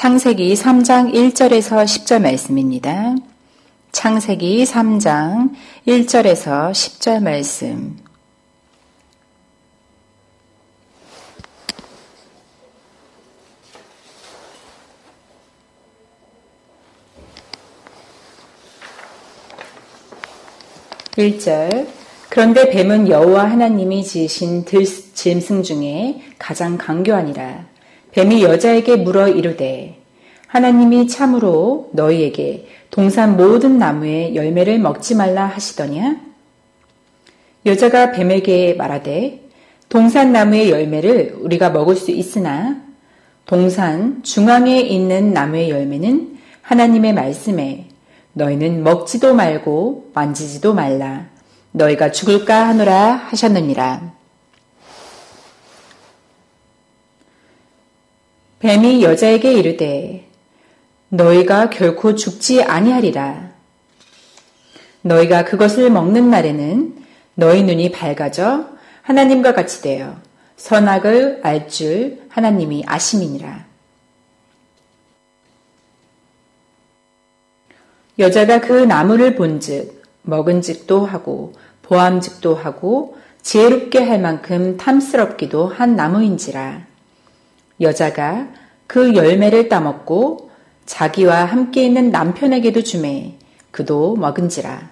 창세기 3장 1절에서 10절 말씀입니다. 창세기 3장 1절에서 10절 말씀. (1절) 그런데 뱀은 여호와 하나님이 지으신 들짐승 중에 가장 강교하니라. 뱀이 여자에게 물어 이르되 하나님이 참으로 너희에게 동산 모든 나무의 열매를 먹지 말라 하시더냐? 여자가 뱀에게 말하되 동산 나무의 열매를 우리가 먹을 수 있으나 동산 중앙에 있는 나무의 열매는 하나님의 말씀에 너희는 먹지도 말고 만지지도 말라. 너희가 죽을까 하노라 하셨느니라. 뱀이 여자에게 이르되 너희가 결코 죽지 아니하리라. 너희가 그것을 먹는 날에는 너희 눈이 밝아져 하나님과 같이 되어 선악을 알 줄 하나님이 아심이니라. 여자가 그 나무를 본즉 먹은즉도 하고 보암즉도 하고 지혜롭게 할 만큼 탐스럽기도 한 나무인지라. 여자가 그 열매를 따먹고 자기와 함께 있는 남편에게도 주매 그도 먹은지라.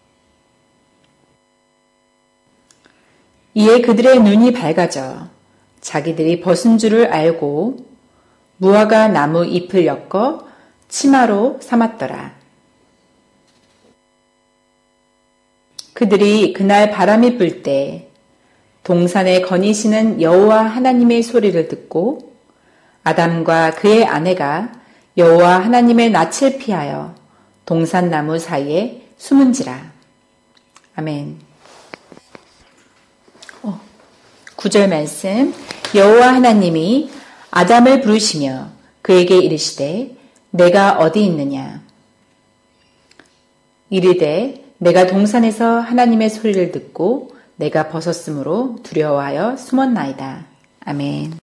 이에 그들의 눈이 밝아져 자기들이 벗은 줄을 알고 무화과 나무 잎을 엮어 치마로 삼았더라. 그들이 그날 바람이 불 때 동산에 거니시는 여호와 하나님의 소리를 듣고 아담과 그의 아내가 여호와 하나님의 낯을 피하여 동산나무 사이에 숨은지라. 아멘. 9절 말씀. 여호와 하나님이 아담을 부르시며 그에게 이르시되 내가 어디 있느냐? 이르되 내가 동산에서 하나님의 소리를 듣고 내가 벗었으므로 두려워하여 숨었나이다. 아멘.